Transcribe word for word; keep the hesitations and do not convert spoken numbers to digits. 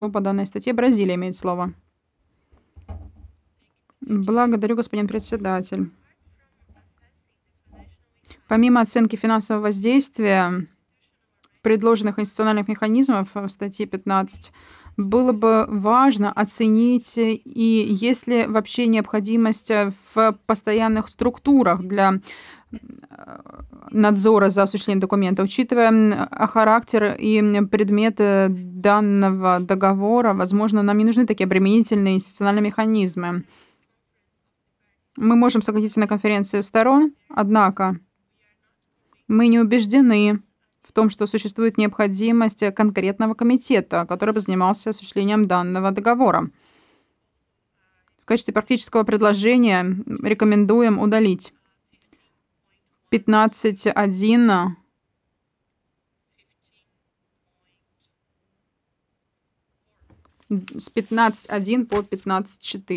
По данной статье Бразилия имеет слово. Благодарю, господин председатель. Помимо оценки финансового воздействия предложенных институциональных механизмов в статье пятнадцать, было бы важно оценить, и есть ли вообще необходимость в постоянных структурах для надзора за осуществлением документа. Учитывая характер и предметы данного договора, возможно, нам не нужны такие обременительные институциональные механизмы. Мы можем согласиться на конференцию сторон, однако мы не убеждены в том, что существует необходимость конкретного комитета, который бы занимался осуществлением данного договора. В качестве практического предложения рекомендуем удалить пятнадцать один с пятнадцать один по пятнадцать четыре.